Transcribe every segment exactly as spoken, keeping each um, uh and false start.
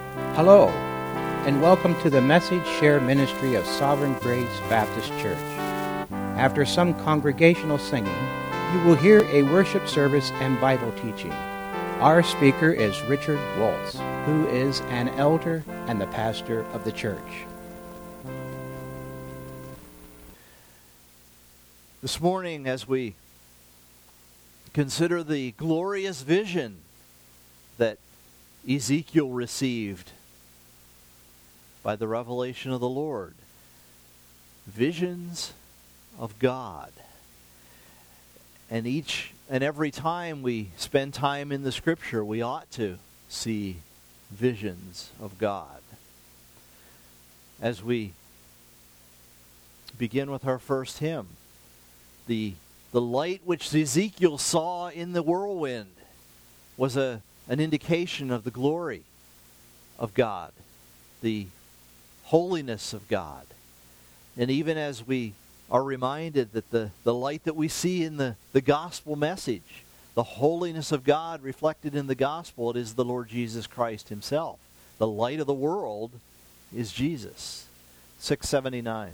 Hello, and welcome to the Message Share Ministry of Sovereign Grace Baptist Church. After some congregational singing, you will hear a worship service and Bible teaching. Our speaker is Richard Waltz, who is an elder and the pastor of the church. This morning, as we consider the glorious vision that Ezekiel received by the revelation of the Lord, visions of God. And each and every time we spend time in the Scripture, we ought to see visions of God. As we begin with our first hymn, the, the light which Ezekiel saw in the whirlwind was a, an indication of the glory of God, the holiness of God. And even as we are reminded that the, the light that we see in the, the gospel message, the holiness of God reflected in the gospel, it is the Lord Jesus Christ himself. The light of the world is Jesus. six seventy-nine.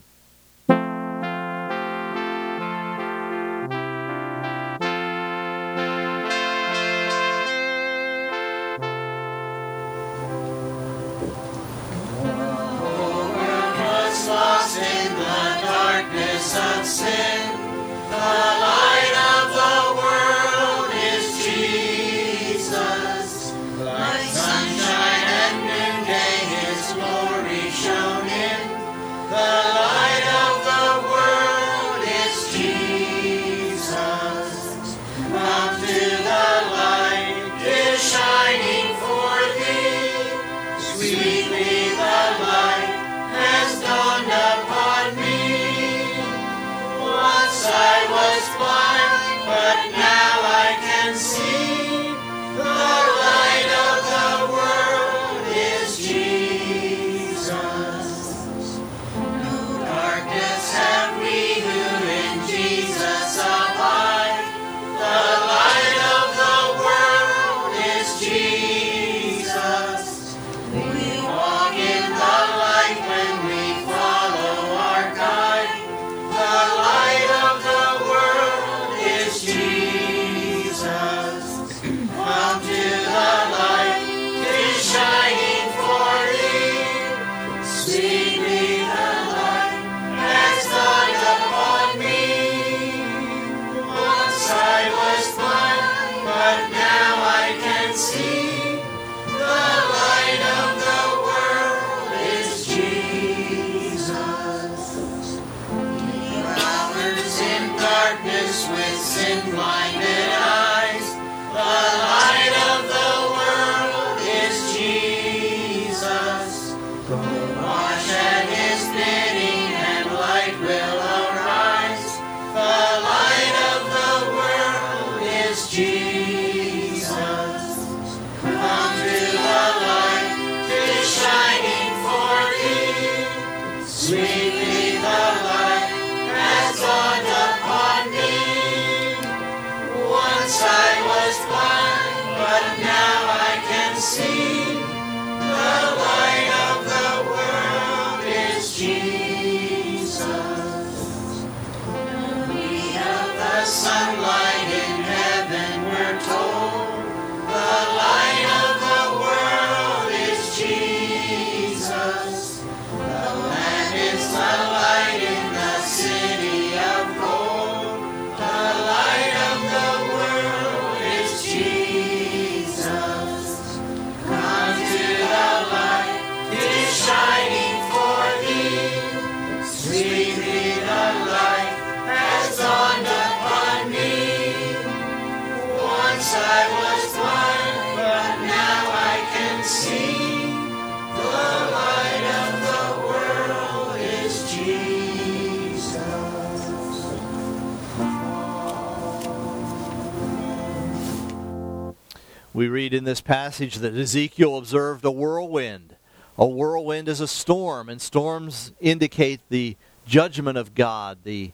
We read in this passage that Ezekiel observed a whirlwind. A whirlwind is a storm, and storms indicate the judgment of God, the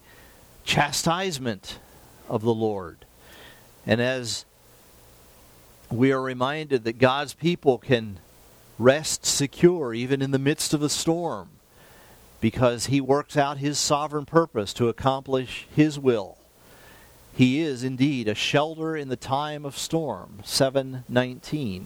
chastisement of the Lord. And as we are reminded that God's people can rest secure even in the midst of a storm, because he works out his sovereign purpose to accomplish his will. He is indeed a shelter in the time of storm. seven nineteen.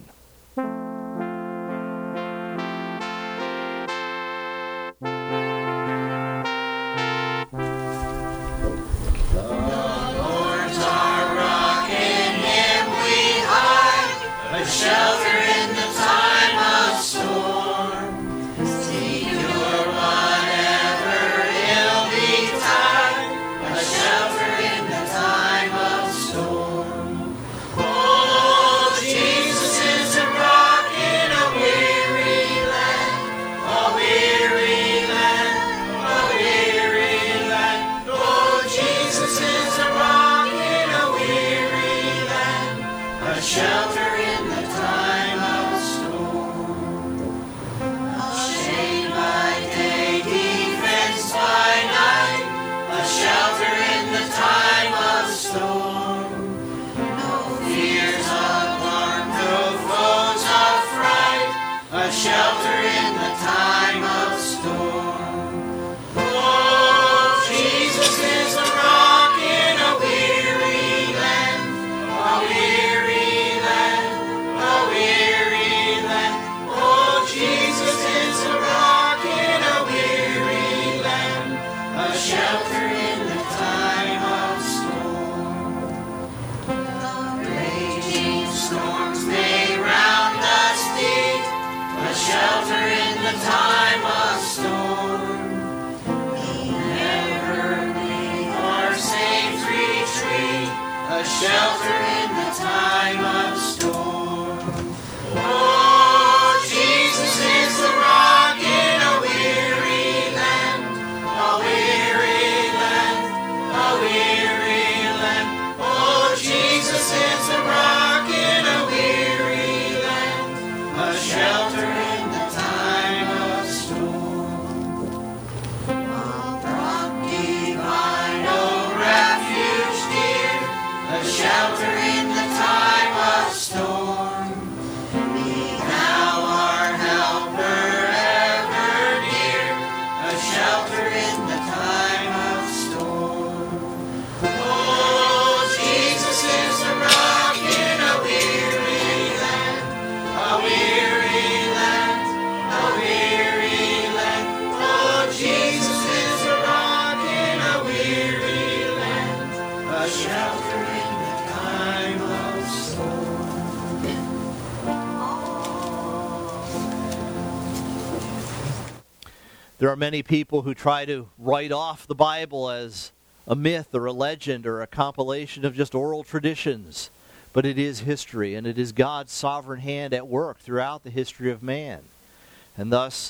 There are many people who try to write off the Bible as a myth or a legend or a compilation of just oral traditions. But it is history, and it is God's sovereign hand at work throughout the history of man. And thus,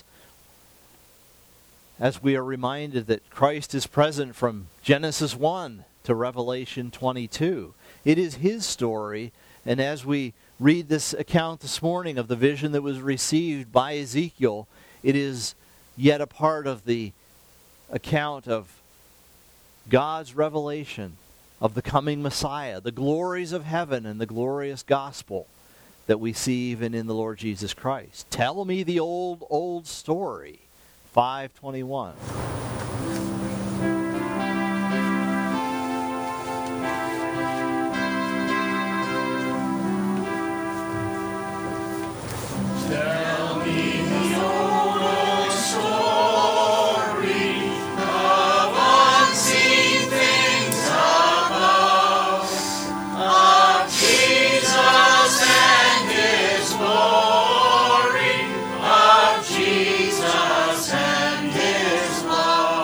as we are reminded that Christ is present from Genesis one to Revelation twenty-two, it is his story. And as we read this account this morning of the vision that was received by Ezekiel, it is yet a part of the account of God's revelation of the coming Messiah, the glories of heaven and the glorious gospel that we see even in the Lord Jesus Christ. Tell me the old, old story. five twenty-one. Jesus and his love.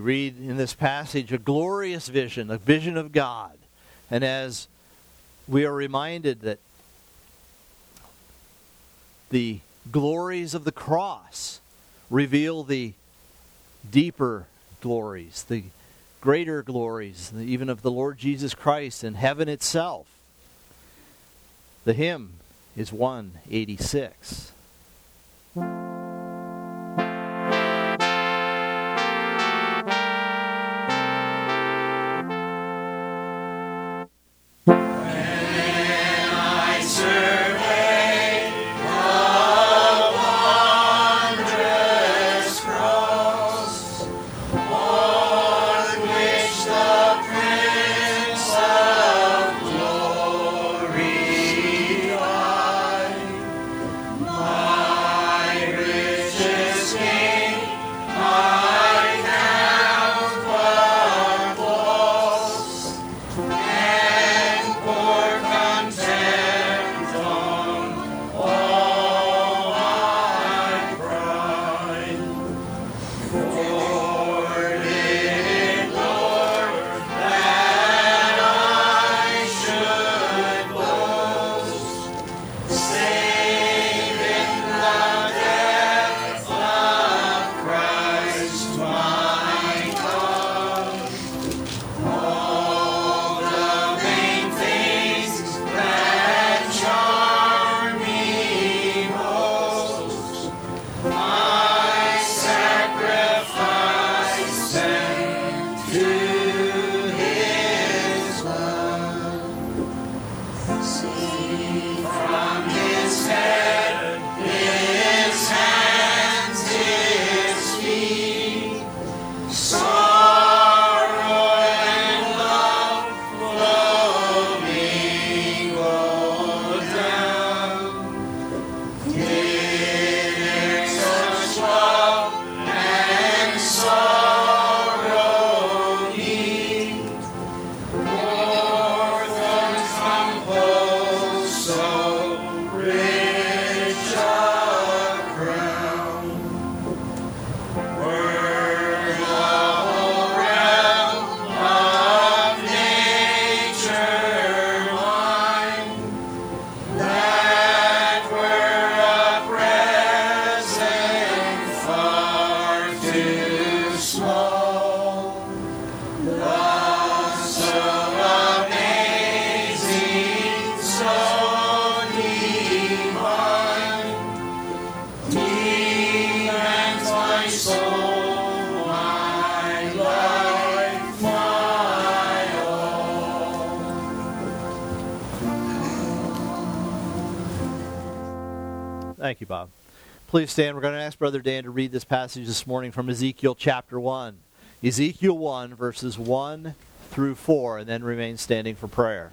read in this passage a glorious vision, a vision of God. And as we are reminded that the glories of the cross reveal the deeper glories, the greater glories, even of the Lord Jesus Christ and heaven itself. The hymn is one eighty-six. Thank you, Bob. Please stand. We're going to ask Brother Dan to read this passage this morning from Ezekiel chapter one. Ezekiel one, verses one through four, and then remain standing for prayer.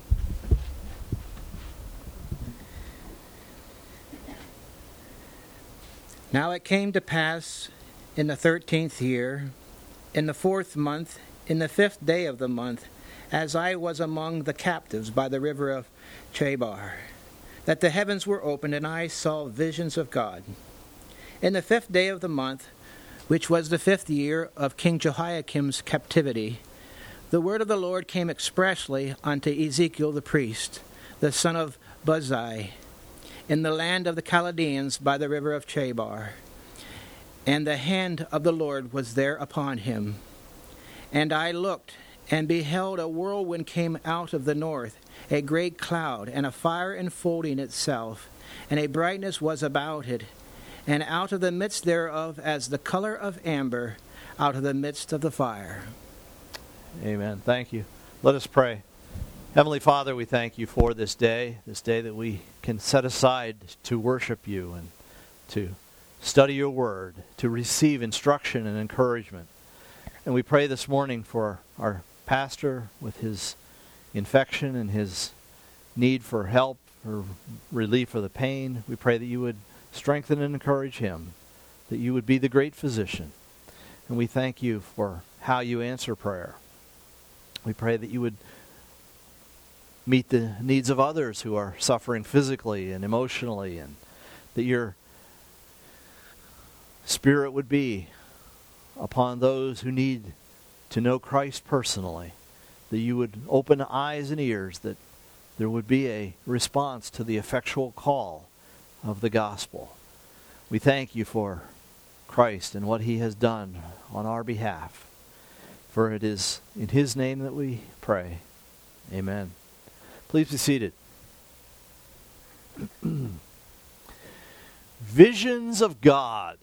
Now it came to pass in the thirteenth year, in the fourth month, in the fifth day of the month, as I was among the captives by the river of Chebar, that the heavens were opened, and I saw visions of God. In the fifth day of the month, which was the fifth year of King Jehoiakim's captivity, the word of the Lord came expressly unto Ezekiel the priest, the son of Buzi, in the land of the Chaldeans by the river of Chebar. And the hand of the Lord was there upon him. And I looked, and beheld a whirlwind came out of the north, a great cloud, and a fire enfolding itself, and a brightness was about it, and out of the midst thereof as the color of amber, out of the midst of the fire. Amen. Thank you. Let us pray. Heavenly Father, we thank you for this day, this day that we can set aside to worship you and to study your word, to receive instruction and encouragement. And we pray this morning for our pastor with his infection and his need for help, for relief of the pain. We pray that you would strengthen and encourage him, that you would be the great physician. And we thank you for how you answer prayer. We pray that you would meet the needs of others who are suffering physically and emotionally, and that your Spirit would be upon those who need to know Christ personally, that you would open eyes and ears, that there would be a response to the effectual call of the gospel. We thank you for Christ and what he has done on our behalf. For it is in his name that we pray. Amen. Please be seated. Visions of God.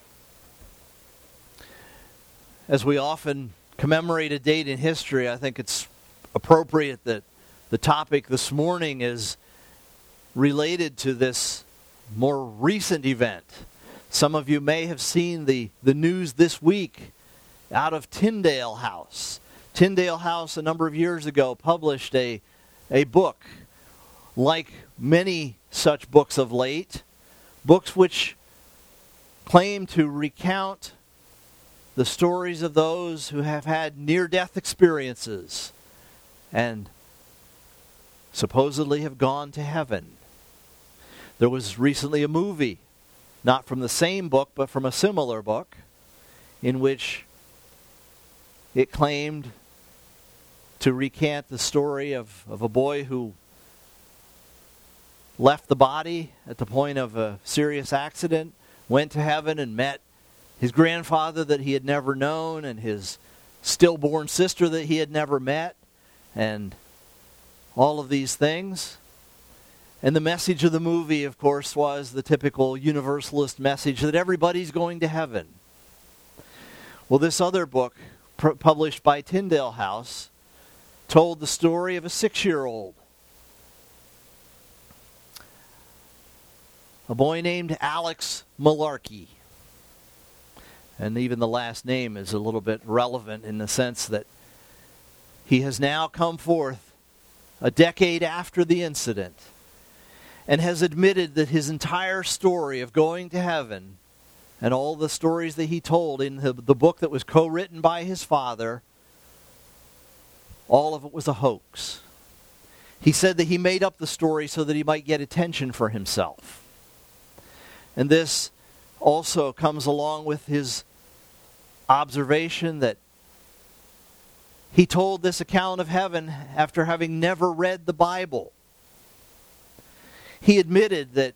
As we often commemorate a date in history, I think it's appropriate that the topic this morning is related to this more recent event. Some of you may have seen the, the news this week out of Tyndale House. Tyndale House, a number of years ago, published a, a book, like many such books of late, books which claim to recount the stories of those who have had near-death experiences and supposedly have gone to heaven. There was recently a movie, not from the same book, but from a similar book, in which it claimed to recant the story of, of a boy who left the body at the point of a serious accident, went to heaven and met his grandfather that he had never known and his stillborn sister that he had never met, and all of these things. And the message of the movie, of course, was the typical universalist message that everybody's going to heaven. Well, this other book, pr- published by Tyndale House, told the story of a six-year-old. A boy named Alex Malarkey. And even the last name is a little bit relevant in the sense that he has now come forth a decade after the incident and has admitted that his entire story of going to heaven and all the stories that he told in the, the book that was co-written by his father, all of it was a hoax. He said that he made up the story so that he might get attention for himself. And this also comes along with his observation that he told this account of heaven after having never read the Bible. He admitted that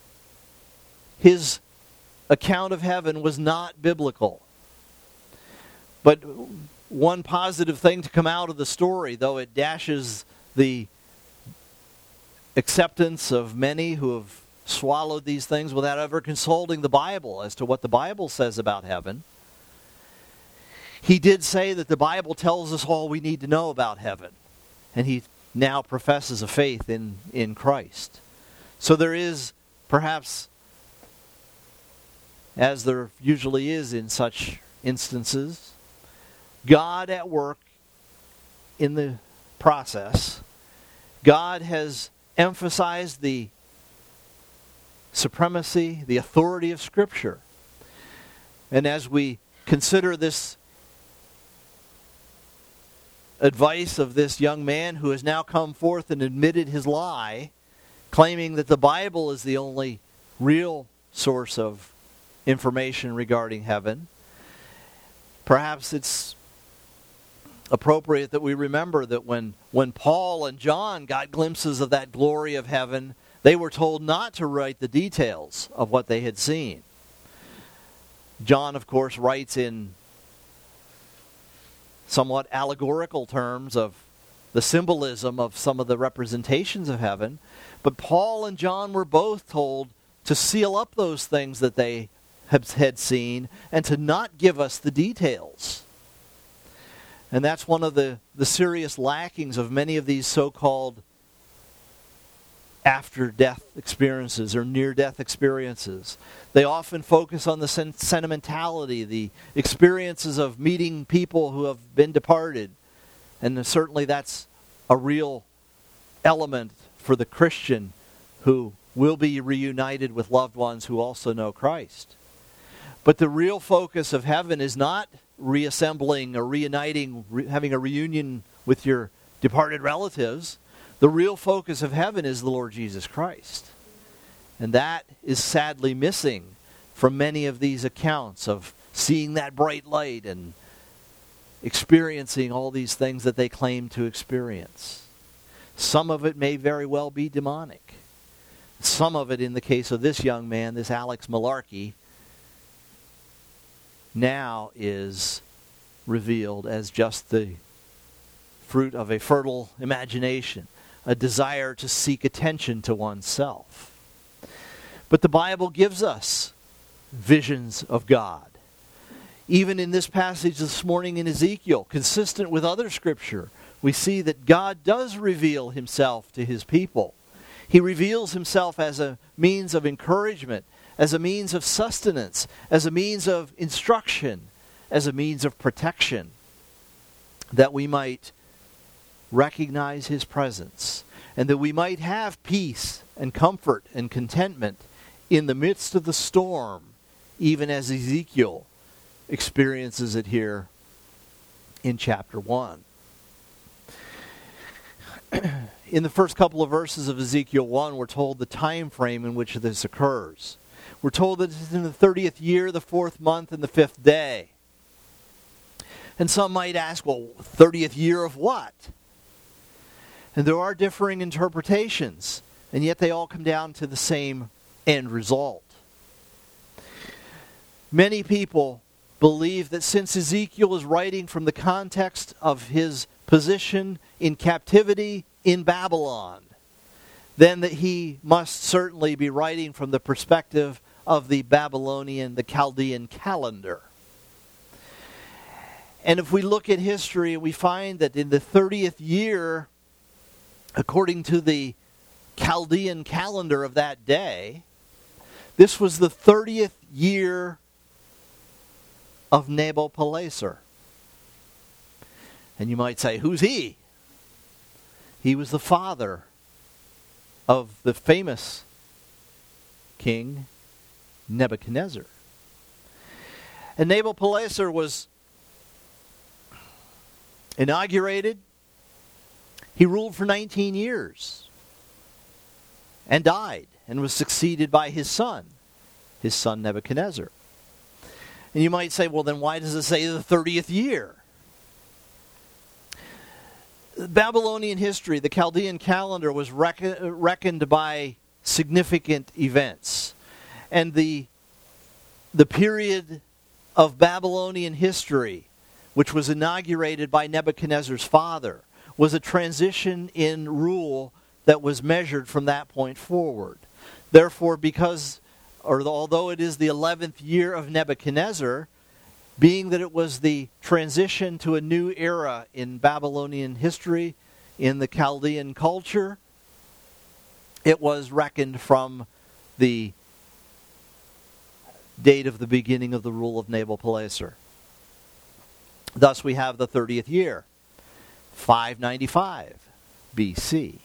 his account of heaven was not biblical. But one positive thing to come out of the story, though it dashes the acceptance of many who have swallowed these things without ever consulting the Bible as to what the Bible says about heaven, he did say that the Bible tells us all we need to know about heaven. And he now professes a faith in, in Christ. So there is, perhaps, as there usually is in such instances, God at work in the process. God has emphasized the supremacy, the authority of Scripture. And as we consider this advice of this young man who has now come forth and admitted his lie, claiming that the Bible is the only real source of information regarding heaven, perhaps it's appropriate that we remember that when, when Paul and John got glimpses of that glory of heaven, they were told not to write the details of what they had seen. John, of course, writes in somewhat allegorical terms of the symbolism of some of the representations of heaven. But Paul and John were both told to seal up those things that they had seen and to not give us the details. And that's one of the, the serious lackings of many of these so-called after-death experiences or near-death experiences. They often focus on the sen- sentimentality, the experiences of meeting people who have been departed. And certainly that's a real element for the Christian who will be reunited with loved ones who also know Christ. But the real focus of heaven is not reassembling or reuniting, re- having a reunion with your departed relatives. The real focus of heaven is the Lord Jesus Christ. And that is sadly missing from many of these accounts of seeing that bright light and experiencing all these things that they claim to experience. Some of it may very well be demonic. Some of it, in the case of this young man, this Alex Malarkey, now is revealed as just the fruit of a fertile imagination, a desire to seek attention to oneself. But the Bible gives us visions of God. Even in this passage this morning in Ezekiel, consistent with other scripture, we see that God does reveal himself to his people. He reveals himself as a means of encouragement, as a means of sustenance, as a means of instruction, as a means of protection, that we might recognize his presence, and that we might have peace and comfort and contentment in the midst of the storm, even as Ezekiel experiences it here in chapter one. In the first couple of verses of Ezekiel one, we're told the time frame in which this occurs. We're told that it's in the thirtieth year, the fourth month, and the fifth day. And some might ask, well, thirtieth year of what? And there are differing interpretations, and yet they all come down to the same end result. Many people believe that since Ezekiel is writing from the context of his position in captivity in Babylon, then that he must certainly be writing from the perspective of the Babylonian, the Chaldean calendar. And if we look at history, we find that in the thirtieth year, according to the Chaldean calendar of that day, this was the thirtieth year of Nabopolassar. And you might say, who's he? He was the father of the famous king Nebuchadnezzar. And Nabopolassar was inaugurated. He ruled for nineteen years and died and was succeeded by his son, his son Nebuchadnezzar. And you might say, well, then why does it say the thirtieth year? Babylonian history, the Chaldean calendar, was reckon, reckoned by significant events. And the, the period of Babylonian history, which was inaugurated by Nebuchadnezzar's father, was a transition in rule that was measured from that point forward. Therefore, because, or although it is the eleventh year of Nebuchadnezzar, being that it was the transition to a new era in Babylonian history, in the Chaldean culture, it was reckoned from the date of the beginning of the rule of Nabopolassar. Thus we have the thirtieth year, five ninety-five B C.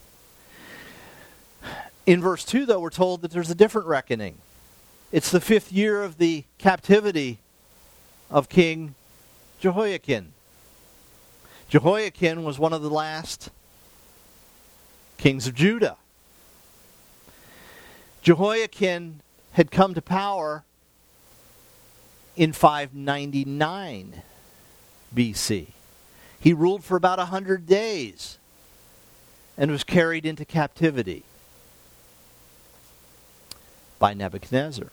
In verse two, though, we're told that there's a different reckoning. It's the fifth year of the captivity of King Jehoiakim. Jehoiakim was one of the last kings of Judah. Jehoiakim had come to power in five ninety-nine B C. He ruled for about one hundred days and was carried into captivity by Nebuchadnezzar.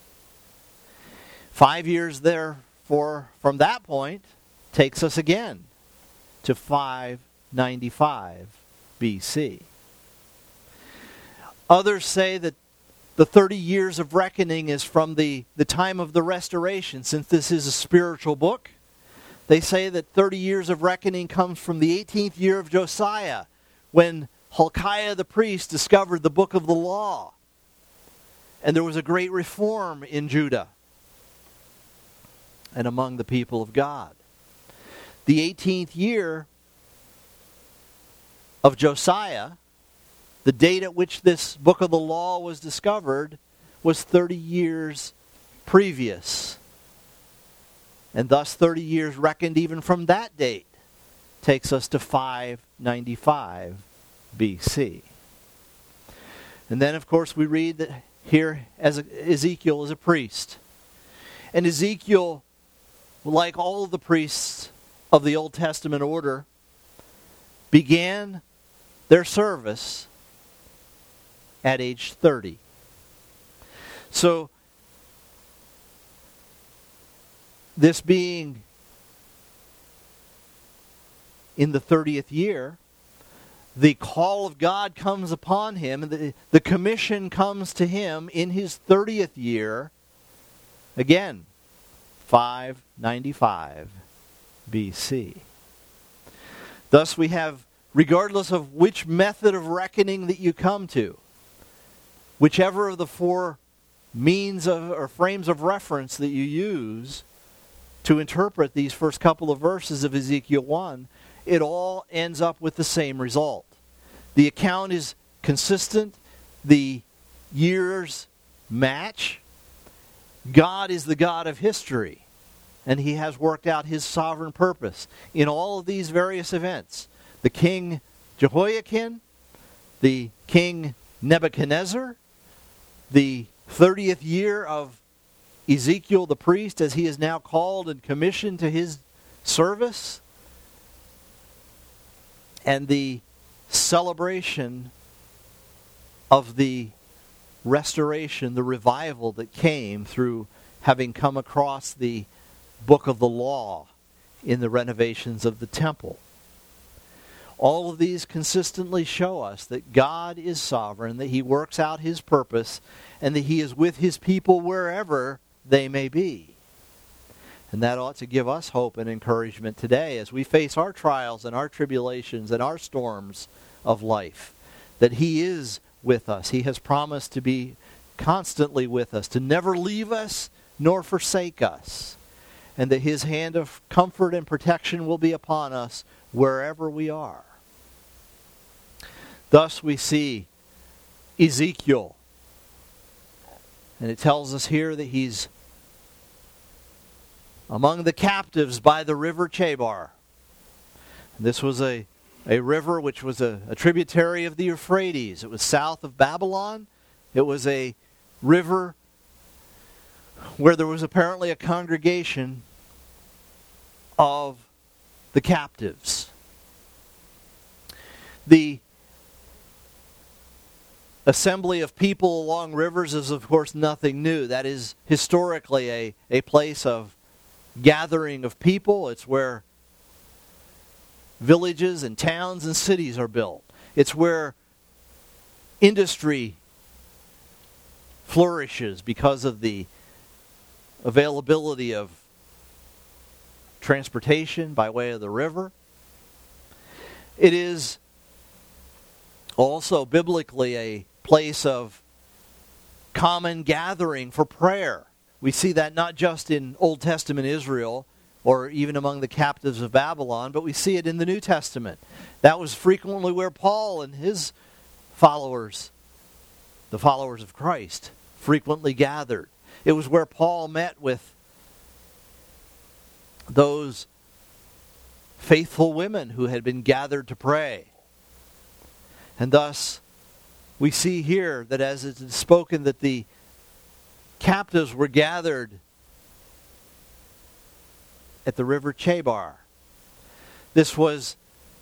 Five years therefore from that point takes us again to five ninety-five B C. Others say that the thirty years of reckoning is from the, the time of the restoration. Since this is a spiritual book, they say that thirty years of reckoning comes from the eighteenth year of Josiah, when Hilkiah the priest discovered the book of the law. And there was a great reform in Judah and among the people of God. The eighteenth year of Josiah, the date at which this book of the law was discovered, was thirty years previous. And thus thirty years reckoned even from that date takes us to five ninety-five B C. And then, of course, we read that here as Ezekiel is a priest. And Ezekiel, like all of the priests of the Old Testament order, began their service at age thirty. So, this being in the thirtieth year, the call of God comes upon him, and the, the commission comes to him in his thirtieth year, again, five ninety-five B C. Thus we have, regardless of which method of reckoning that you come to, whichever of the four means of or frames of reference that you use to interpret these first couple of verses of Ezekiel one, it all ends up with the same result. The account is consistent. The years match. God is the God of history, and he has worked out his sovereign purpose in all of these various events. The king Jehoiakim, the king Nebuchadnezzar, the thirtieth year of Ezekiel the priest, as he is now called and commissioned to his service, and the celebration of the restoration, the revival that came through having come across the book of the law in the renovations of the temple. All of these consistently show us that God is sovereign, that he works out his purpose, and that he is with his people wherever they may be. And that ought to give us hope and encouragement today as we face our trials and our tribulations and our storms of life, that he is with us. He has promised to be constantly with us, to never leave us nor forsake us, and that his hand of comfort and protection will be upon us wherever we are. Thus we see Ezekiel, and it tells us here that he's among the captives by the river Chebar. This was a, a river which was a, a tributary of the Euphrates. It was south of Babylon. It was a river where there was apparently a congregation of the captives. The assembly of people along rivers is, of course, nothing new. That is historically a, a place of gathering of people. It's where villages and towns and cities are built. It's where industry flourishes because of the availability of transportation by way of the river. It is also biblically a place of common gathering for prayer. We see that not just in Old Testament Israel or even among the captives of Babylon, but we see it in the New Testament. That was frequently where Paul and his followers, the followers of Christ, frequently gathered. It was where Paul met with those faithful women who had been gathered to pray. And thus, we see here that as it is spoken that the captives were gathered at the river Chebar. This was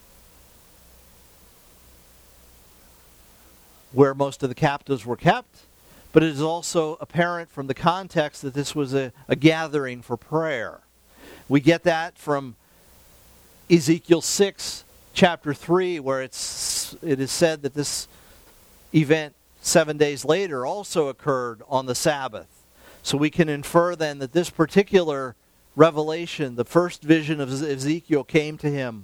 where most of the captives were kept, but it is also apparent from the context that this was a, a gathering for prayer. We get that from Ezekiel six, chapter three, where it's it is said that this event seven days later also occurred on the Sabbath. So we can infer then that this particular revelation, the first vision of Ezekiel, came to him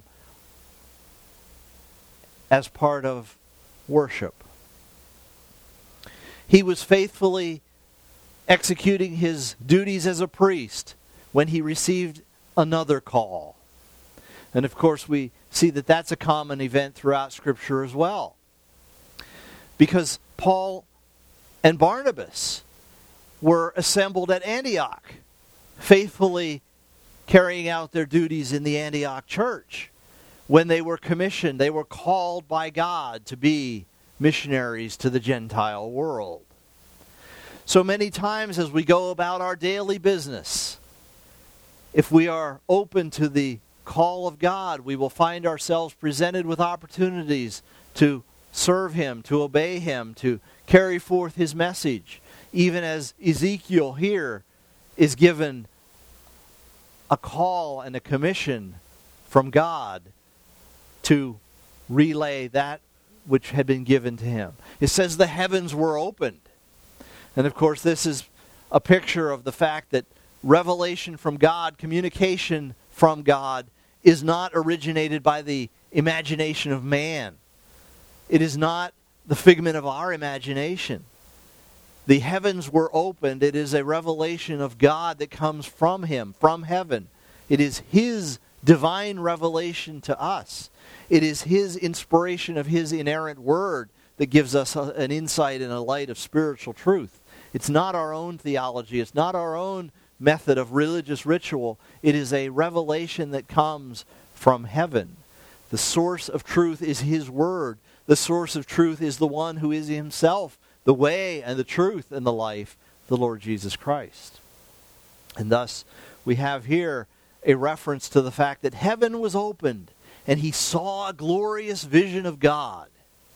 as part of worship. He was faithfully executing his duties as a priest when he received another call. And of course we see that that's a common event throughout Scripture as well. Because Paul and Barnabas were assembled at Antioch, faithfully carrying out their duties in the Antioch church. When they were commissioned, they were called by God to be missionaries to the Gentile world. So many times as we go about our daily business, if we are open to the call of God, we will find ourselves presented with opportunities to serve Him, to obey Him, to carry forth His message. Even as Ezekiel here is given a call and a commission from God to relay that which had been given to him. It says the heavens were opened. And of course this is a picture of the fact that revelation from God, communication from God, is not originated by the imagination of man. It is not the figment of our imagination. The heavens were opened. It is a revelation of God that comes from Him, from heaven. It is His divine revelation to us. It is His inspiration of His inerrant word that gives us a, an insight and a light of spiritual truth. It's not our own theology. It's not our own method of religious ritual. It is a revelation that comes from heaven. The source of truth is His word. The source of truth is the one who is Himself, the way and the truth and the life, the Lord Jesus Christ. And thus, we have here a reference to the fact that heaven was opened and he saw a glorious vision of God.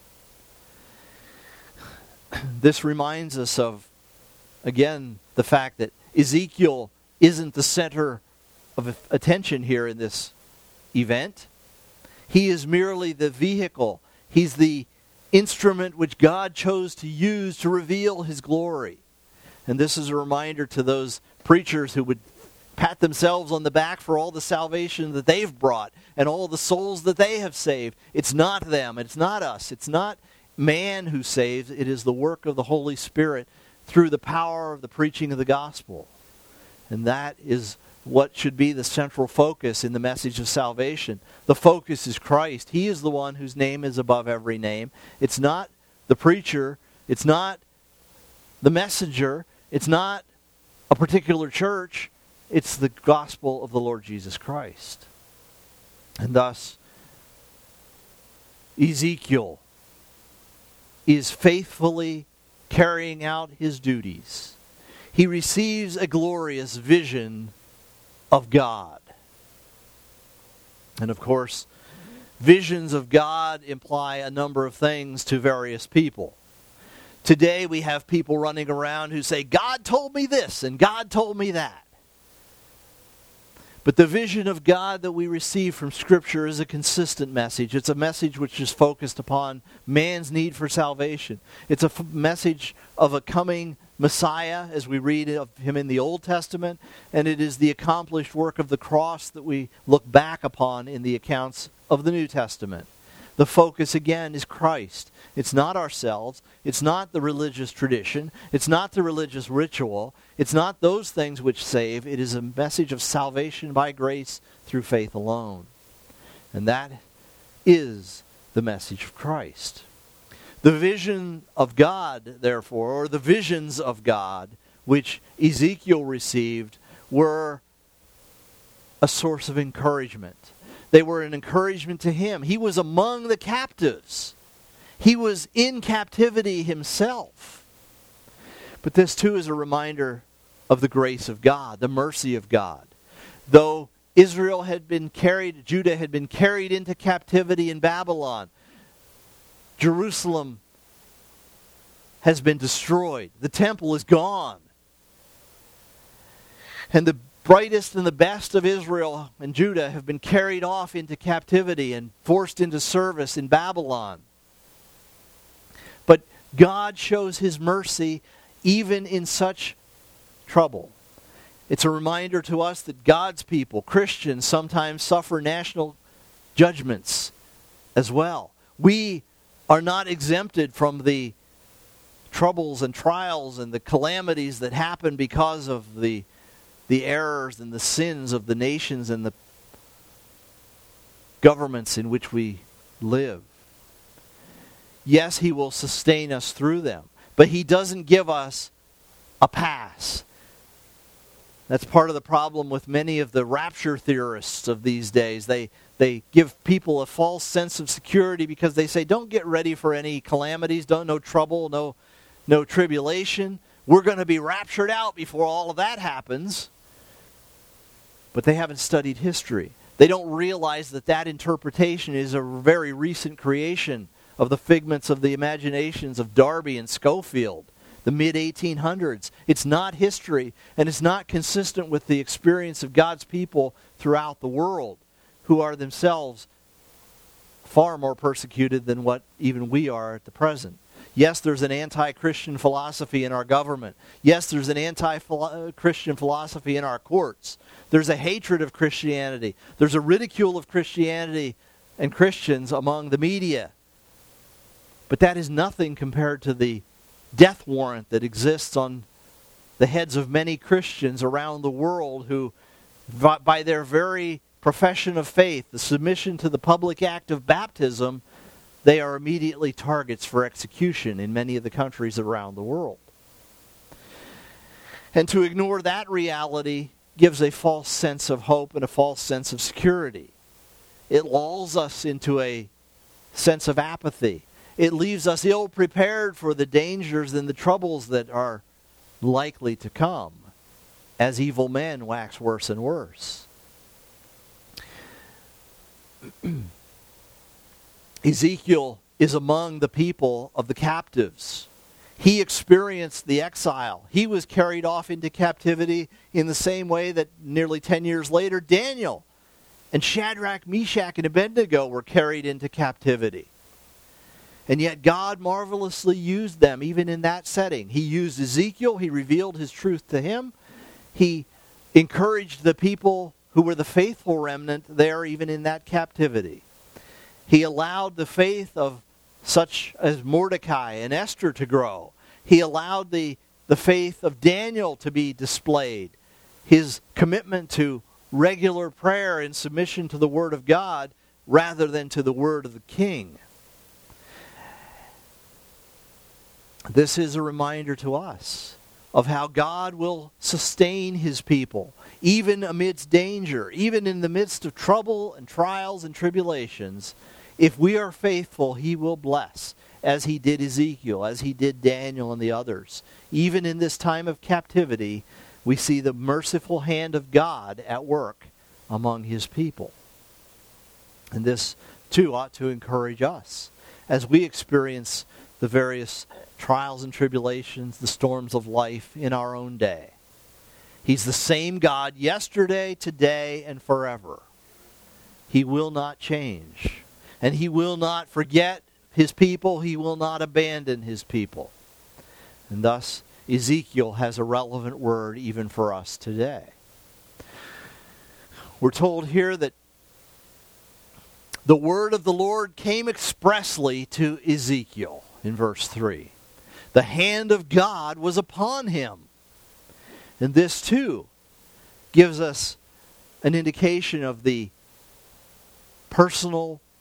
This reminds us of, again, the fact that Ezekiel isn't the center of attention here in this event. He is merely the vehicle. He's the instrument which God chose to use to reveal His glory. And this is a reminder to those preachers who would pat themselves on the back for all the salvation that they've brought and all the souls that they have saved. It's not them. It's not us. It's not man who saves. It is the work of the Holy Spirit through the power of the preaching of the gospel. And that is what should be the central focus in the message of salvation. The focus is Christ. He is the one whose name is above every name. It's not the preacher. It's not the messenger. It's not a particular church. It's the gospel of the Lord Jesus Christ. And thus, Ezekiel is faithfully carrying out his duties. He receives a glorious vision of God. And of course, visions of God imply a number of things to various people. Today we have people running around who say, God told me this and God told me that. But the vision of God that we receive from Scripture is a consistent message. It's a message which is focused upon man's need for salvation. It's a f- message of a coming Messiah, as we read of Him in the Old Testament, and it is the accomplished work of the cross that we look back upon in the accounts of the New Testament. The focus, again, is Christ. It's not ourselves. It's not the religious tradition. It's not the religious ritual. It's not those things which save. It is a message of salvation by grace through faith alone. And that is the message of Christ. The vision of God, therefore, or the visions of God, which Ezekiel received, were a source of encouragement. They were an encouragement to him. He was among the captives. He was in captivity himself. But this too is a reminder of the grace of God, the mercy of God. Though Israel had been carried, Judah had been carried into captivity in Babylon, Jerusalem has been destroyed. The temple is gone. And the brightest and the best of Israel and Judah have been carried off into captivity and forced into service in Babylon. But God shows His mercy even in such trouble. It's a reminder to us that God's people, Christians, sometimes suffer national judgments as well. We are not exempted from the troubles and trials and the calamities that happen because of the the errors and the sins of the nations and the governments in which we live. Yes, He will sustain us through them, but He doesn't give us a pass. That's part of the problem with many of the rapture theorists of these days. They they give people a false sense of security because they say, don't get ready for any calamities, don't no trouble, no no tribulation. we're going to be raptured out before all of that happens. But they haven't studied history. They don't realize that that interpretation is a very recent creation of the figments of the imaginations of Darby and Schofield, the mid eighteen hundreds. It's not history, and it's not consistent with the experience of God's people throughout the world, who are themselves far more persecuted than what even we are at the present. Yes, there's an anti-Christian philosophy in our government. Yes, there's an anti-Christian philosophy in our courts. There's a hatred of Christianity. There's a ridicule of Christianity and Christians among the media. But that is nothing compared to the death warrant that exists on the heads of many Christians around the world who, by their very profession of faith, the submission to the public act of baptism, they are immediately targets for execution in many of the countries around the world. And to ignore that reality gives a false sense of hope and a false sense of security. It lulls us into a sense of apathy. It leaves us ill-prepared for the dangers and the troubles that are likely to come as evil men wax worse and worse. Ezekiel is among the people of the captives. He experienced the exile. He was carried off into captivity in the same way that nearly ten years later, Daniel and Shadrach, Meshach, and Abednego were carried into captivity. And yet God marvelously used them even in that setting. He used Ezekiel. He revealed his truth to him. He encouraged the people who were the faithful remnant there even in that captivity. He allowed the faith of such as Mordecai and Esther to grow. He allowed the, the faith of Daniel to be displayed. His commitment to regular prayer and submission to the Word of God rather than to the word of the king. This is a reminder to us of how God will sustain his people, even amidst danger, even in the midst of trouble and trials and tribulations. If we are faithful, he will bless, as he did Ezekiel, as he did Daniel and the others. Even in this time of captivity, we see the merciful hand of God at work among his people. And this, too, ought to encourage us as we experience the various trials and tribulations, the storms of life in our own day. He's the same God yesterday, today, and forever. He will not change. And he will not forget his people. He will not abandon his people. And thus, Ezekiel has a relevant word even for us today. We're told here that the word of the Lord came expressly to Ezekiel in verse three. The hand of God was upon him. And this too gives us an indication of the personal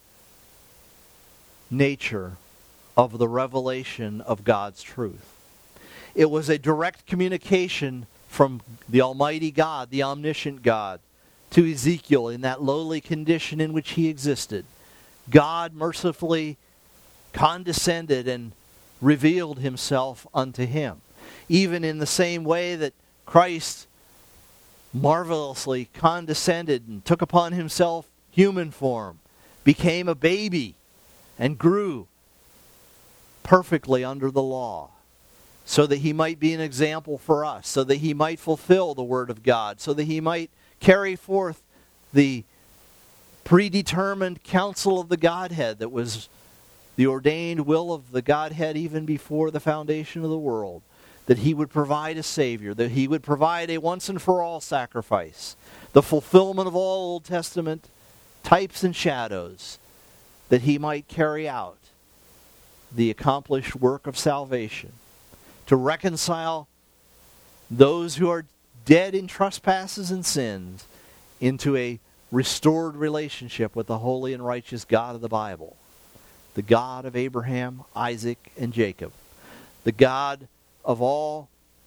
nature of the revelation of God's truth. It was a direct communication from the Almighty God, the omniscient God, to Ezekiel in that lowly condition in which he existed. God mercifully condescended and revealed himself unto him. Even in the same way that Christ marvelously condescended and took upon himself human form, became a baby, and grew perfectly under the law, so that he might be an example for us, so that he might fulfill the word of God, so that he might carry forth the predetermined counsel of the Godhead that was the ordained will of the Godhead even before the foundation of the world, that he would provide a Savior, that he would provide a once and for all sacrifice, the fulfillment of all Old Testament types and shadows, that he might carry out the accomplished work of salvation, to reconcile those who are dead in trespasses and sins into a restored relationship with the holy and righteous God of the Bible, the God of Abraham, Isaac, and Jacob, the God of all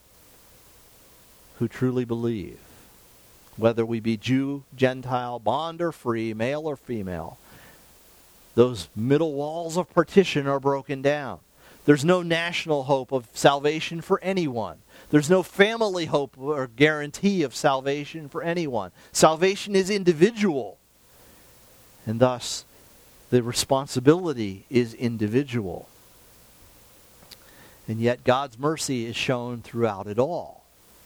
who truly believe, whether we be Jew, Gentile, bond or free, male or female. Those middle walls of partition are broken down. There's no national hope of salvation for anyone. There's no family hope or guarantee of salvation for anyone. Salvation is individual. And thus, the responsibility is individual. And yet God's mercy is shown throughout it all.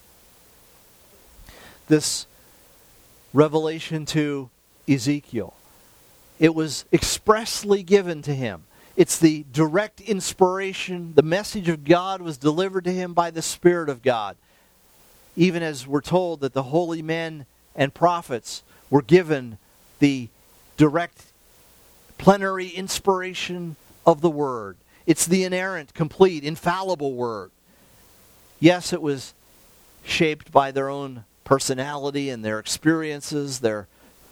This revelation to Ezekiel, it was expressly given to him. It's the direct inspiration. The message of God was delivered to him by the Spirit of God. Even as we're told that the holy men and prophets were given the direct plenary inspiration of the Word. It's the inerrant, complete, infallible Word. Yes, it was shaped by their own personality and their experiences, their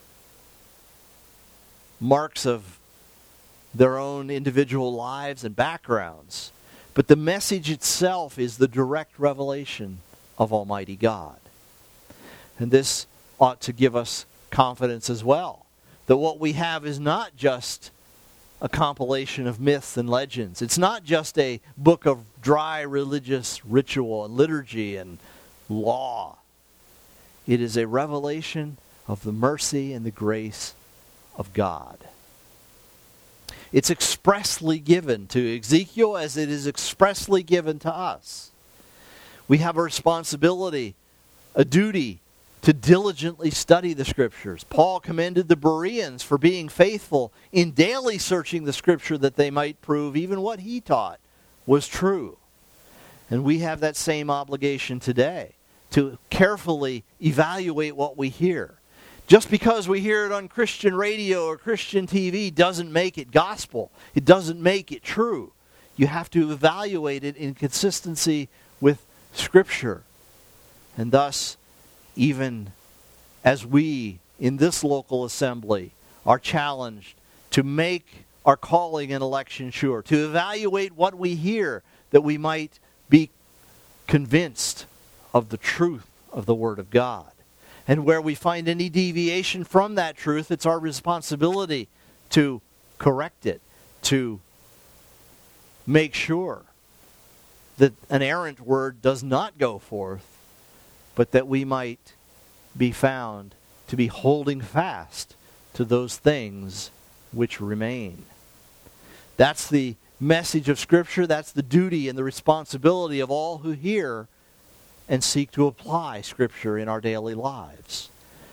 marks of their own individual lives and backgrounds. But the message itself is the direct revelation of Almighty God. And this ought to give us confidence as well, that what we have is not just a compilation of myths and legends. It's not just a book of dry religious ritual and liturgy and law. It is a revelation of the mercy and the grace of God. It's expressly given to Ezekiel as it is expressly given to us. We have a responsibility, a duty, to diligently study the Scriptures. Paul commended the Bereans for being faithful in daily searching the Scripture that they might prove even what he taught was true. And we have that same obligation today, to carefully evaluate what we hear. Just because we hear it on Christian radio or Christian T V doesn't make it gospel. It doesn't make it true. You have to evaluate it in consistency with Scripture. And thus, even as we in this local assembly are challenged to make our calling and election sure, to evaluate what we hear, that we might be convinced of the truth of the Word of God. And where we find any deviation from that truth, it's our responsibility to correct it, to make sure that an errant word does not go forth, but that we might be found to be holding fast to those things which remain. That's the message of Scripture. That's the duty and the responsibility of all who hear and seek to apply Scripture in our daily lives.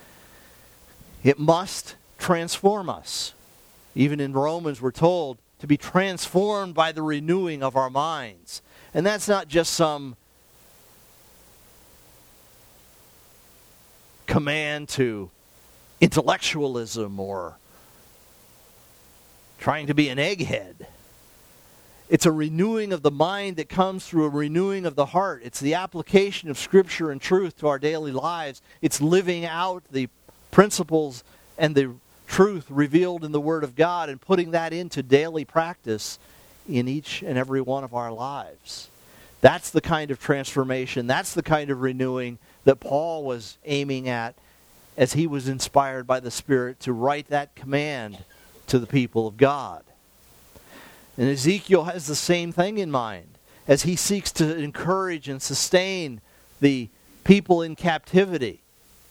It must transform us. Even in Romans we're told to be transformed by the renewing of our minds. And that's not just some command to intellectualism or trying to be an egghead. It's a renewing of the mind that comes through a renewing of the heart. It's the application of Scripture and truth to our daily lives. It's living out the principles and the truth revealed in the Word of God and putting that into daily practice in each and every one of our lives. That's the kind of transformation, that's the kind of renewing that Paul was aiming at as he was inspired by the Spirit to write that command to the people of God. And Ezekiel has the same thing in mind as he seeks to encourage and sustain the people in captivity.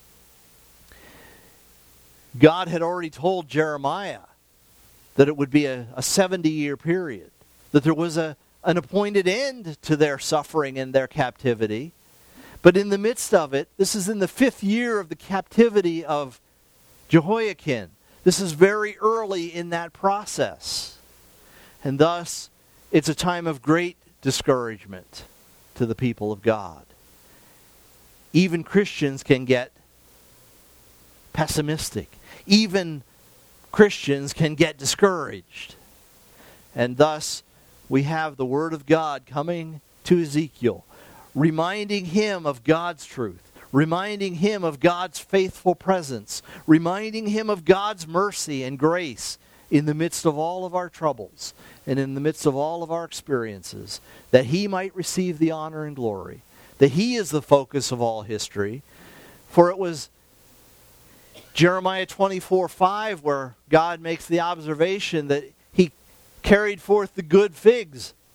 God had already told Jeremiah that it would be a, a seventy-year period, that there was a, an appointed end to their suffering and their captivity. But in the midst of it, this is in the fifth year of the captivity of Jehoiakim. This is very early in that process. And thus, it's a time of great discouragement to the people of God. Even Christians can get pessimistic. Even Christians can get discouraged. And thus, we have the Word of God coming to Ezekiel, reminding him of God's truth, reminding him of God's faithful presence, reminding him of God's mercy and grace in the midst of all of our troubles and in the midst of all of our experiences, that he might receive the honor and glory, that he is the focus of all history. For it was Jeremiah twenty-four five where God makes the observation that he carried forth the good figs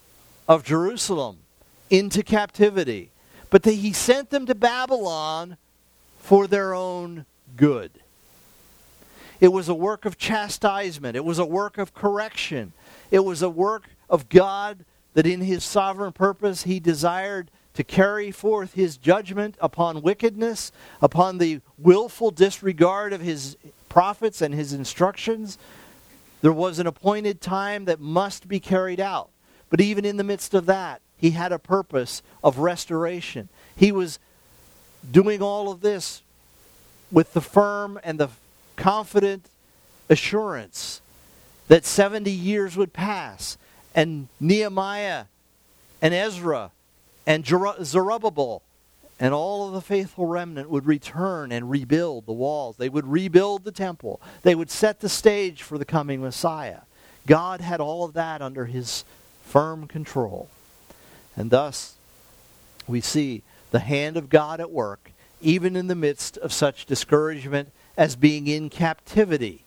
of Jerusalem into captivity, but that he sent them to Babylon for their own good. It was a work of chastisement. It was a work of correction. It was a work of God that in his sovereign purpose he desired to carry forth his judgment upon wickedness, upon the willful disregard of his prophets and his instructions. There was an appointed time that must be carried out. But even in the midst of that, he had a purpose of restoration. He was doing all of this with the firm and the confident assurance that seventy years would pass, and Nehemiah and Ezra and Zerubbabel and all of the faithful remnant would return and rebuild the walls. They would rebuild the temple. They would set the stage for the coming Messiah. God had all of that under his firm control. And thus, we see the hand of God at work, even in the midst of such discouragement as being in captivity.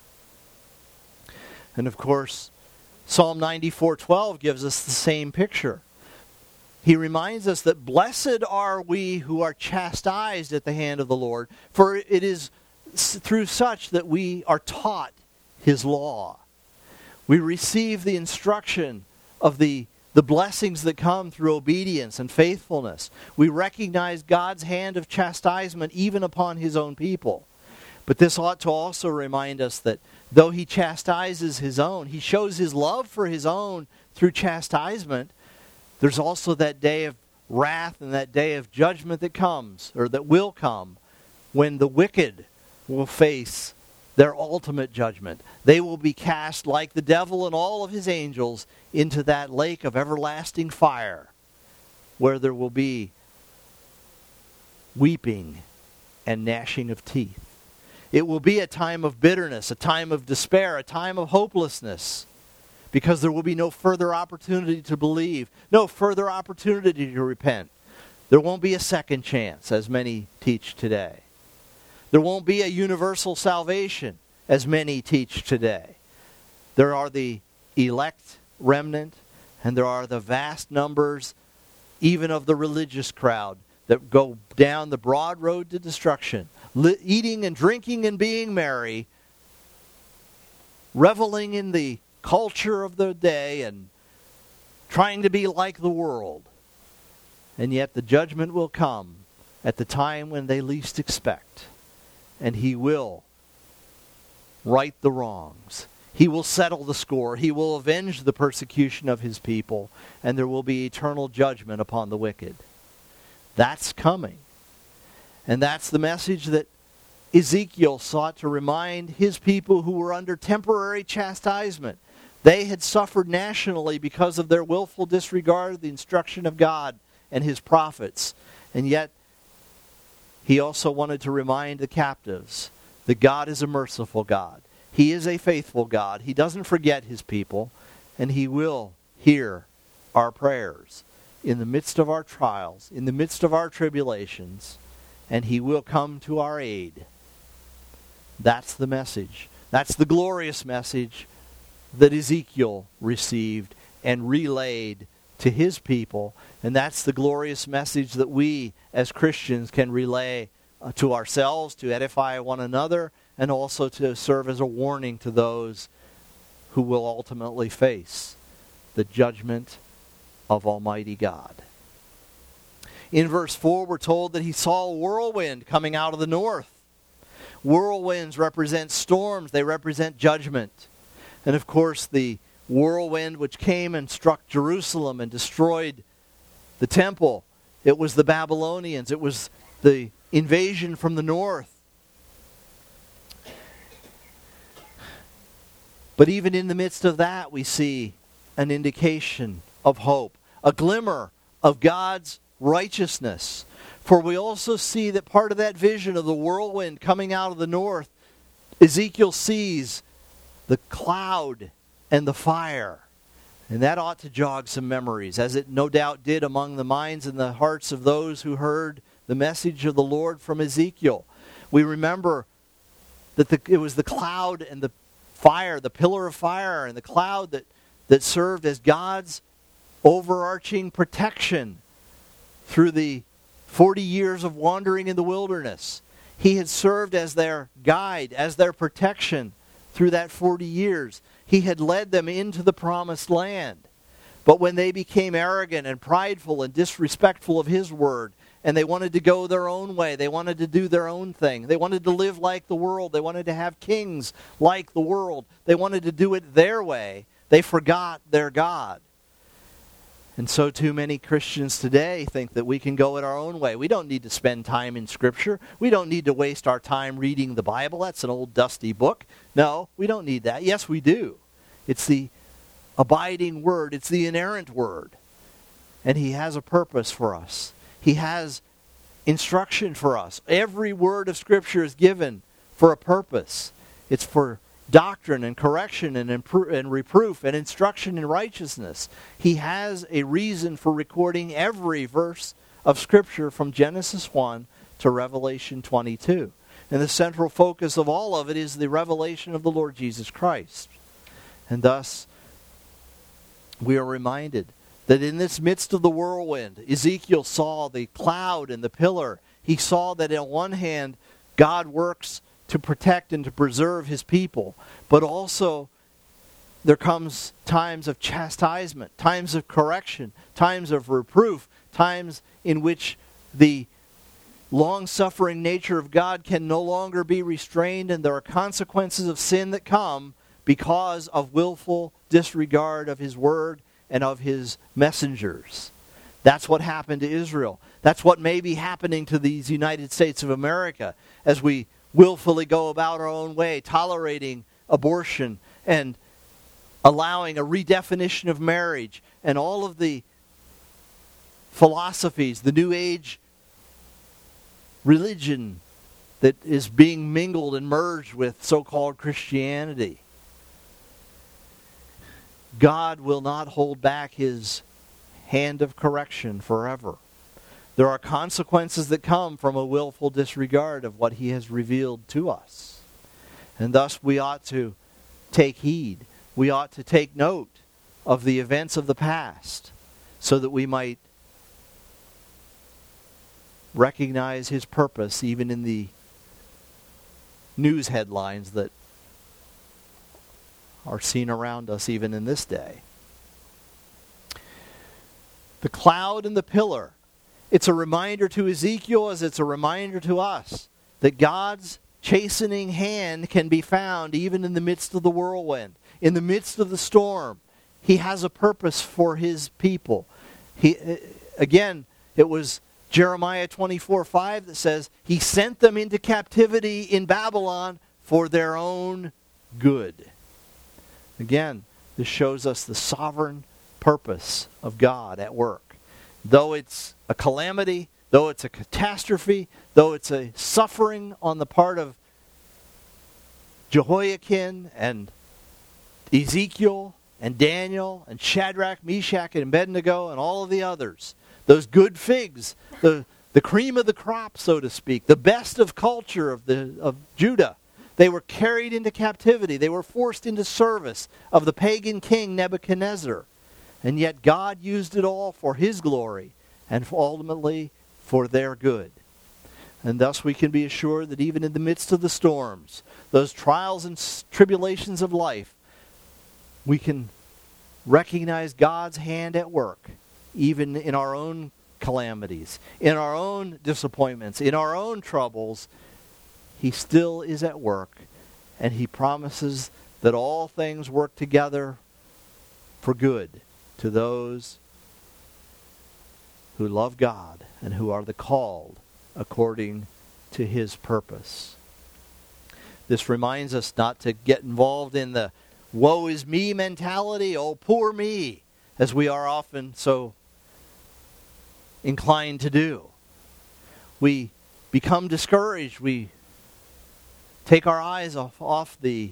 And of course, Psalm ninety-four twelve gives us the same picture. He reminds us that blessed are we who are chastised at the hand of the Lord, for it is through such that we are taught his law. We receive the instruction of the, the blessings that come through obedience and faithfulness. We recognize God's hand of chastisement even upon his own people. But this ought to also remind us that though he chastises his own, he shows his love for his own through chastisement. There's also that day of wrath and that day of judgment that comes, or that will come, when the wicked will face their ultimate judgment. They will be cast like the devil and all of his angels into that lake of everlasting fire, where there will be weeping and gnashing of teeth. It will be a time of bitterness, a time of despair, a time of hopelessness, because there will be no further opportunity to believe, no further opportunity to repent. There won't be a second chance, as many teach today. There won't be a universal salvation, as many teach today. There are the elect remnant, and there are the vast numbers, even of the religious crowd, that go down the broad road to destruction, eating and drinking and being merry, reveling in the culture of the day and trying to be like the world. And yet the judgment will come at the time when they least expect. And he will right the wrongs. He will settle the score. He will avenge the persecution of his people. And there will be eternal judgment upon the wicked. That's coming. And that's the message that Ezekiel sought to remind his people who were under temporary chastisement. They had suffered nationally because of their willful disregard of the instruction of God and his prophets. And yet, he also wanted to remind the captives that God is a merciful God. He is a faithful God. He doesn't forget his people, and he will hear our prayers in the midst of our trials, in the midst of our tribulations, and he will come to our aid. That's the message. That's the glorious message that Ezekiel received and relayed to his people. And that's the glorious message that we as Christians can relay uh, to ourselves, to edify one another, and also to serve as a warning to those who will ultimately face the judgment of Almighty God. In verse four, we're told that he saw a whirlwind coming out of the north. Whirlwinds represent storms. They represent judgment. And of course, the whirlwind which came and struck Jerusalem and destroyed the temple, it was the Babylonians. It was the invasion from the north. But even in the midst of that, we see an indication of hope, a glimmer of God's righteousness. For we also see that part of that vision of the whirlwind coming out of the north, Ezekiel sees the cloud and the fire. And that ought to jog some memories, as it no doubt did among the minds and the hearts of those who heard the message of the Lord from Ezekiel. We remember that the, it was the cloud and the fire, the pillar of fire and the cloud that, that served as God's overarching protection through the forty years of wandering in the wilderness. He had served as their guide, as their protection through that forty years. He had led them into the promised land. But when they became arrogant and prideful and disrespectful of his word, and they wanted to go their own way, they wanted to do their own thing, they wanted to live like the world, they wanted to have kings like the world, they wanted to do it their way, they forgot their God. And so too many Christians today think that we can go it our own way. We don't need to spend time in Scripture. We don't need to waste our time reading the Bible. That's an old dusty book. No, we don't need that. Yes, we do. It's the abiding Word. It's the inerrant Word. And He has a purpose for us. He has instruction for us. Every word of Scripture is given for a purpose. It's for doctrine and correction and, impro- and reproof and instruction in righteousness. He has a reason for recording every verse of Scripture from Genesis one to Revelation twenty-two. And the central focus of all of it is the revelation of the Lord Jesus Christ. And thus, we are reminded that in this midst of the whirlwind, Ezekiel saw the cloud and the pillar. He saw that on one hand, God works to protect and to preserve his people. But also, there comes times of chastisement, times of correction, times of reproof, times in which the long-suffering nature of God can no longer be restrained, and there are consequences of sin that come because of willful disregard of his word and of his messengers. That's what happened to Israel. That's what may be happening to these United States of America as we willfully go about our own way, tolerating abortion and allowing a redefinition of marriage and all of the philosophies, the New Age religion that is being mingled and merged with so-called Christianity. God will not hold back his hand of correction forever. There are consequences that come from a willful disregard of what he has revealed to us. And thus we ought to take heed. We ought to take note of the events of the past so that we might recognize his purpose even in the news headlines that are seen around us even in this day. The cloud and the pillar. It's a reminder to Ezekiel as it's a reminder to us that God's chastening hand can be found even in the midst of the whirlwind, in the midst of the storm. He has a purpose for his people. He, again, it was Jeremiah twenty-four five that says, he sent them into captivity in Babylon for their own good. Again, this shows us the sovereign purpose of God at work. Though it's a calamity, though it's a catastrophe, though it's a suffering on the part of Jehoiakim and Ezekiel and Daniel and Shadrach, Meshach, and Abednego and all of the others, those good figs, the, the cream of the crop, so to speak, the best of culture of, the, of Judah, they were carried into captivity. They were forced into service of the pagan king Nebuchadnezzar. And yet God used it all for his glory and ultimately for their good. And thus we can be assured that even in the midst of the storms, those trials and tribulations of life, we can recognize God's hand at work, even in our own calamities, in our own disappointments, in our own troubles. He still is at work, and he promises that all things work together for good to those who love God and who are the called according to his purpose. This reminds us not to get involved in the woe is me mentality, oh poor me, as we are often so inclined to do. We become discouraged. We take our eyes off, off the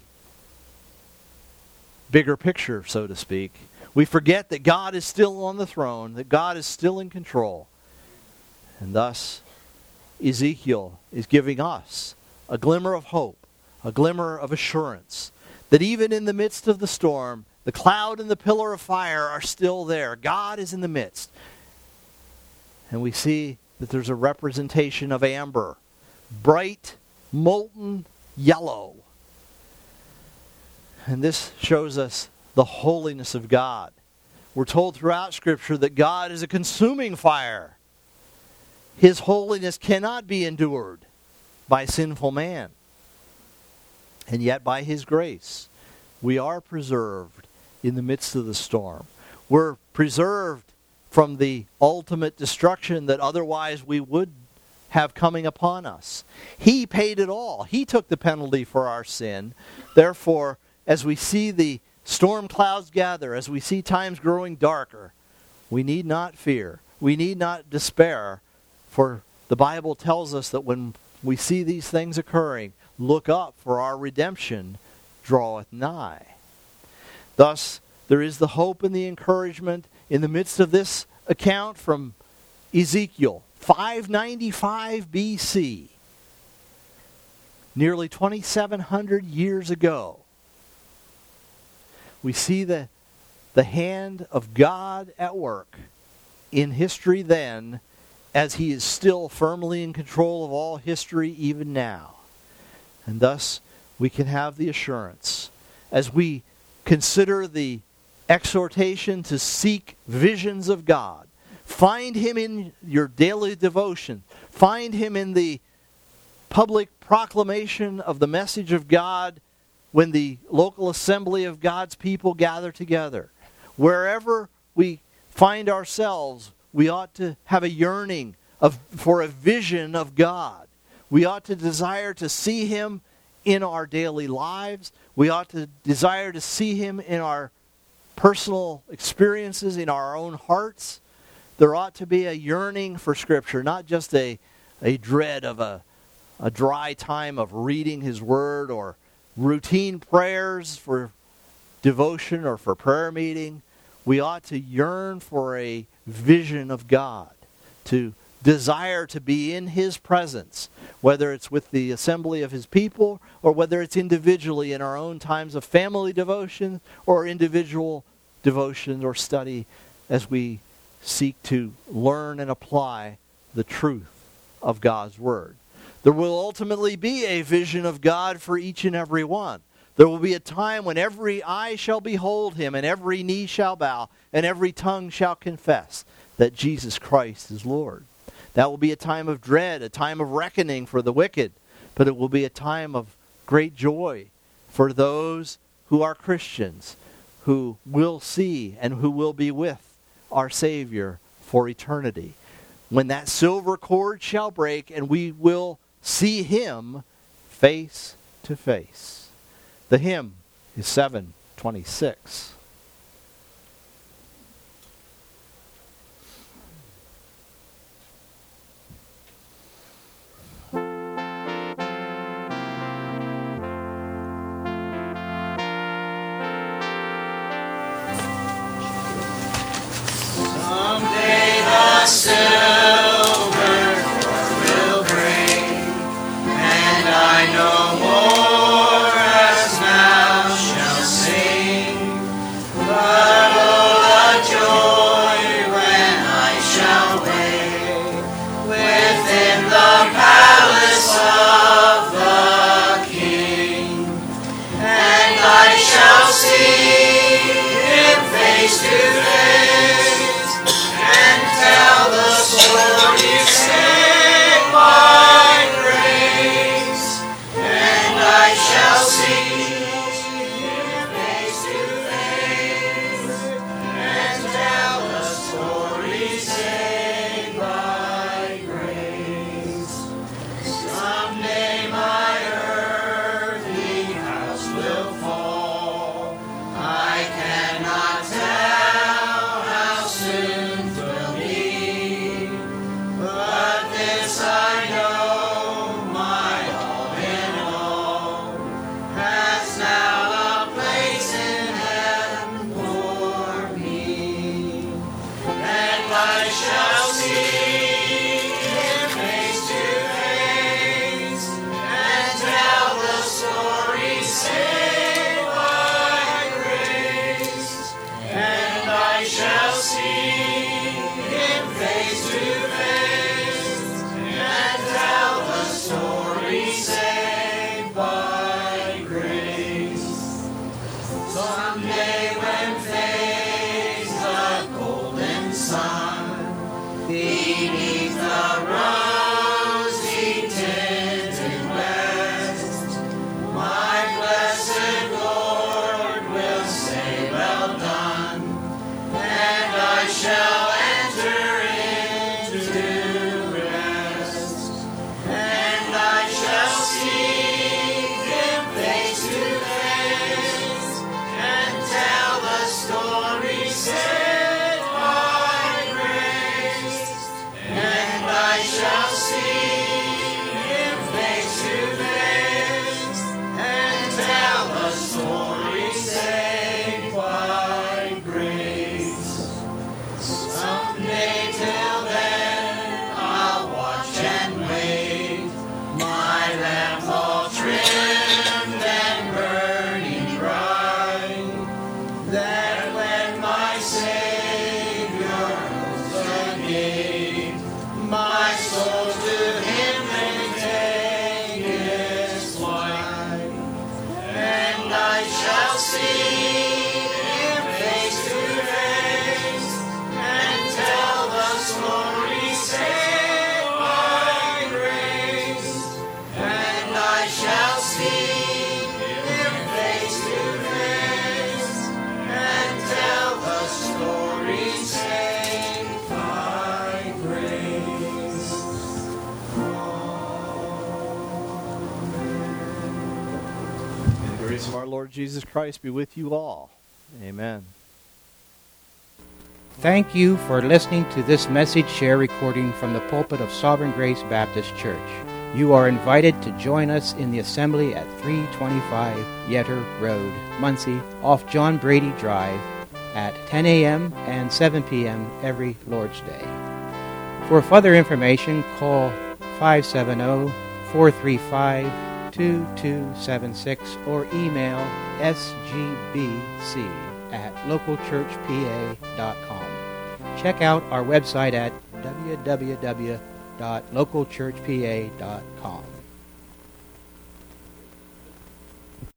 bigger picture, so to speak. We forget that God is still on the throne, that God is still in control. And thus, Ezekiel is giving us a glimmer of hope, a glimmer of assurance, that even in the midst of the storm, The cloud and the pillar of fire are still there. God is in the midst. And we see that there's a representation of amber, bright, molten yellow. And this shows us the holiness of God. We're told throughout Scripture that God is a consuming fire. His holiness cannot be endured by sinful man. And yet by His grace, we are preserved in the midst of the storm. We're preserved from the ultimate destruction that otherwise we would have coming upon us. He paid it all. He took the penalty for our sin. Therefore, as we see the storm clouds gather, as we see times growing darker, we need not fear. We need not despair, for the Bible tells us that when we see these things occurring, look up, for our redemption draweth nigh. Thus, there is the hope and the encouragement in the midst of this account from Ezekiel, five ninety-five B C, nearly twenty-seven hundred years ago. We see the, the hand of God at work in history then, as He is still firmly in control of all history even now. And thus, we can have the assurance, as we consider the exhortation to seek visions of God. Find Him in your daily devotion. Find Him in the public proclamation of the message of God when the local assembly of God's people gather together. Wherever we find ourselves, we ought to have a yearning of, for a vision of God. We ought to desire to see Him in our daily lives. We ought to desire to see Him in our personal experiences, in our own hearts. There ought to be a yearning for Scripture, not just a, a dread of a, a dry time of reading His Word or routine prayers for devotion or for prayer meeting. We ought to yearn for a vision of God, to desire to be in His presence, whether it's with the assembly of His people or whether it's individually in our own times of family devotion or individual devotion or study as we seek to learn and apply the truth of God's Word. There will ultimately be a vision of God for each and every one. There will be a time when every eye shall behold Him, and every knee shall bow, and every tongue shall confess that Jesus Christ is Lord. That will be a time of dread, a time of reckoning for the wicked, but it will be a time of great joy for those who are Christians, who will see and who will be with our Savior for eternity. When that silver cord shall break, and we will see Him face to face. The hymn is seven twenty-six. Someday the silver will break, and I no more as now shall sing. But oh, the joy when I shall wake within the palace of the King, and I shall see Him face to face, and tell the story saved by grace, and I shall see Him face to face, and tell the story saved by grace. Someday my earthly house will fall. I cannot tell how soon 'twill be, but this I know, my all in all has now a place in heaven for me, and I shall see Him face to face, and tell the story saved by grace, grace of our Lord Jesus Christ be with you all. Amen. Thank you for listening to this message share recording from the pulpit of Sovereign Grace Baptist Church. You are invited to join us in the assembly at three twenty-five Yetter Road, Muncie, off John Brady Drive, at ten a.m. and seven p.m. every Lord's Day. For further information, call five seven zero, four three five, two two seven six or email s g b c at local church p a dot com. Check out our website at w w w dot local church p a dot com.